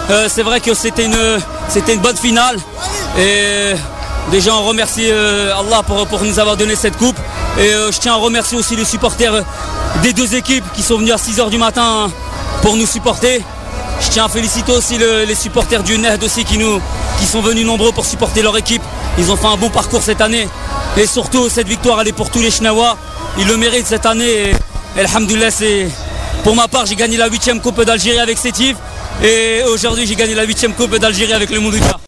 C'est vrai que c'était une bonne finale. Et déjà on remercie Allah pour nous avoir donné cette coupe. Et je tiens à remercier aussi les supporters des deux équipes qui sont venus à 6h du matin pour nous supporter. Je tiens à féliciter aussi les supporters du Nehd aussi qui sont venus nombreux pour supporter leur équipe. Ils ont fait un bon parcours cette année. Et surtout, cette victoire, elle est pour tous les Chnawa. Ils le méritent cette année. Et alhamdoulilah, pour ma part, j'ai gagné la 8e Coupe d'Algérie avec Sétif. Et aujourd'hui, j'ai gagné la 8e Coupe d'Algérie avec le Mouloudia.